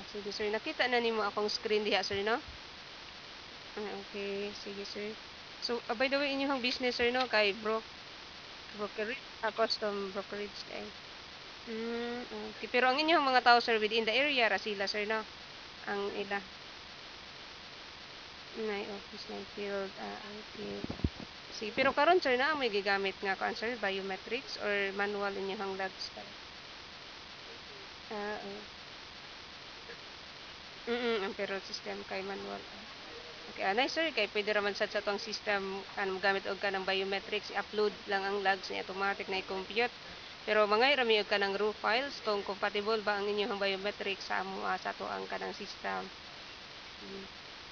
Sige sir, nakita na nimo akong screen diha sir 'no? Okey sige sir. So, by the way inyong business sir 'no kay brokerage, custom brokerage kay okey. Pero ang inyong mga tao sir within the area ra sila sir 'no? Ang ila may office, may field, okey. Sige, pero karon sir naamoy gigamit nga kuan sir biometrics or manual inyong logs kayo? Oo. Ang payroll system kay manual. Okay, anay sir kay puwede ra man sad sa atong system kanang mogamit og kanang biometrics i-upload lang ang logs niya automatic na i-compute. Pero mangay ra mi og kanang raw files kung compatible ba ang inyong biometrics sa amo sa atoang kanang system. Hmm.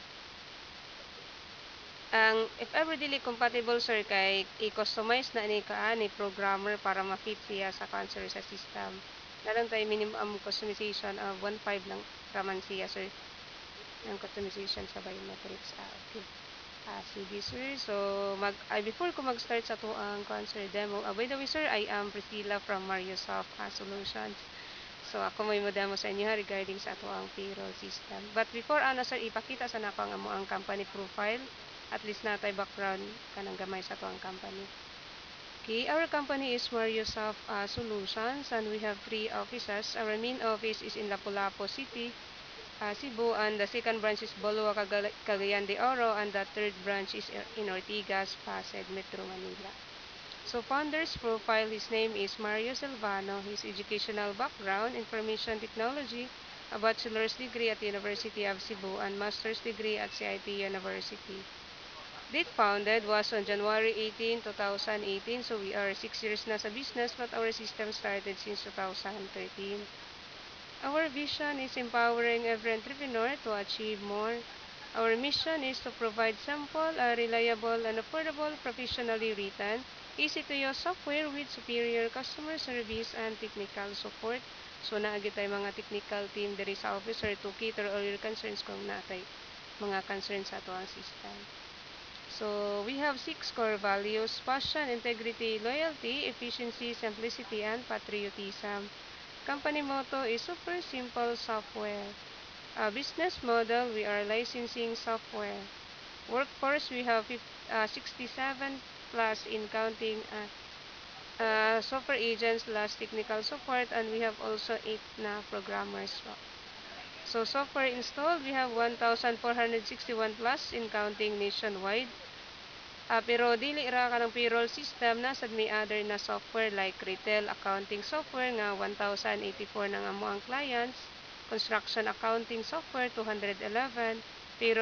Ang if ever dili compatible sir kay i-customize na ni ni programmer para ma-fit siya sa kuan sir sa system. Nalang tay minimum customization of 1.5 lang raman siya sir, ang customization sa biometrics. Okay. Sige sir. So, before ko mag-start sa tuang kuan sir demo, by the way sir, I am Priscilla from Mariosoft Solutions. So, ako may mo-demo sa inyo regarding sa tuang payroll system. But before ano sir, ipakita sa nako ang amo ang company profile. At least natay background kanang gamay sa tuang company. Okay, our company is Mariosoft Solutions and we have three offices. Our main office is in Lapu-Lapu City, Cebu, and the second branch is Bolua, Cagayan de Oro, and the third branch is in Ortigas, Pasig, Metro Manila. So founder's profile, his name is Mario Silvano. His educational background, information technology, a bachelor's degree at the University of Cebu and master's degree at CIT University. Date founded was on January 18, 2018. So we are 6 years na sa business, but our system started since 2013. Our vision is empowering every entrepreneur to achieve more. Our mission is to provide simple, reliable, and affordable, professionally written, easy-to-use software with superior customer service and technical support. So naagi tayo mga technical team diri sa officer to cater all your concerns kung natay mga concerns sa ato ang system. So we have 6 core values: passion, integrity, loyalty, efficiency, simplicity, and patriotism. Company motto is super simple software. Business model, we are licensing software. Workforce, we have 67 plus in counting software agents plus technical support, and we have also 8 na programmers. So software installed, we have 1,461 plus in counting nationwide. Pero dili ra ka ng payroll system na sad may other na software like retail accounting software nga 1,084 na nga mo ang clients, construction accounting software 211, payroll